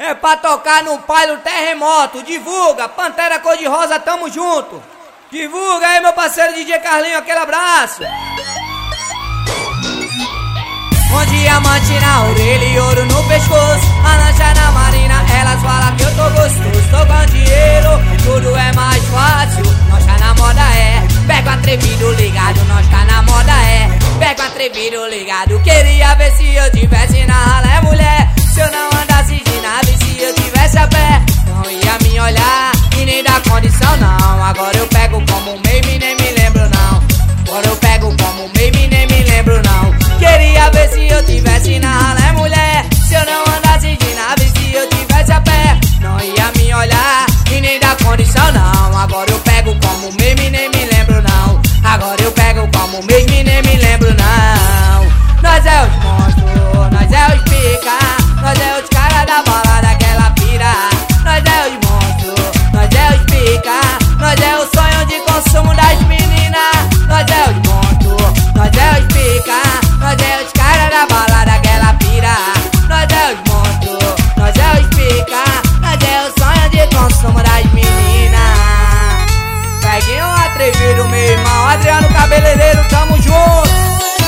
É pra tocar no Pailo Terremoto. Divulga, Pantera Cor-de-Rosa, tamo junto. Divulga aí, meu parceiro DJ Carlinho, aquele abraço. Com diamante na orelha e ouro no pescoço, a lancha na marina, elas falam que eu tô gostoso. Tô com dinheiro, tudo é mais fácil. Nós tá na moda, é. Pega atrevido ligado, nós tá na moda, é. Pega atrevido ligado. Queria ver se eu tivesse na rala, mulher. Se eu não andasse de nave, se eu tivesse a pé, não ia me olhar e nem dar condição, não. Agora eu pego como meme, nem me lembro, não. Agora eu pego como meme, nem me lembro, não. Queria ver se eu tivesse na rala, mulher. Se eu não andasse de nave, se eu tivesse a pé, não ia me olhar e nem dar condição, não. Agora eu pego como meme, nem me lembro, não. Agora eu pego como meme, nem me lembro, não. Nós é os monstros, nós é os pica, nós é os cara da balada, aquela pira. Nós é os monstros, nós é os pica, nós é o sonho de consumo das meninas. Nós é os monstros, nós é os pica, nós é os cara da balada, aquela pira. Nós é os monstros, nós é os pica, nós é o sonho de consumo das meninas. Peguinho atrevido, meu irmão, Adriano Cabeleireiro, tamo junto.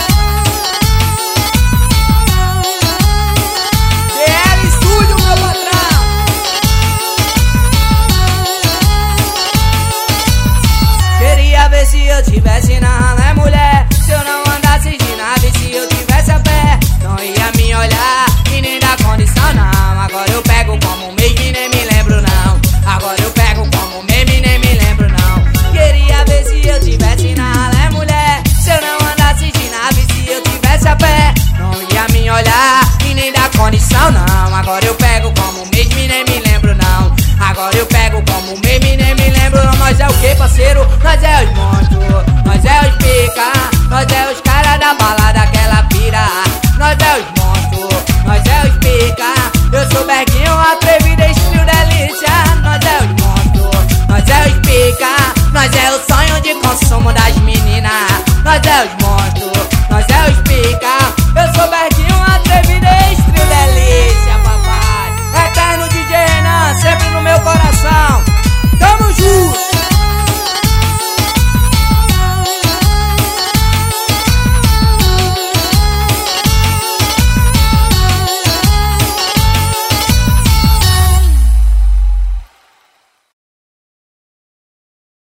Se eu tivesse na rala, mulher. Se eu não andasse de nave, se eu tivesse a pé, não ia me olhar e nem dar condição, não. Agora eu pego como meme, nem me lembro, não. Agora eu pego como meme, nem me lembro, não. Queria ver se eu tivesse na rala, mulher. Se eu não andasse de nave, se eu tivesse a pé, não ia me olhar e nem dar condição, não. Agora eu pego como meme, nem me lembro, não. Agora eu pego como meme, nem me lembro, não. Nós é o que, parceiro? Nós é os monstros, nós é os pica, nós é os cara da balada, aquela pira. Nós é os monstros, nós é os pica. Eu sou Berguinho, atrevido, estilo delícia. Nós é os monstros, nós é os pica, nós é o sonho de consumo da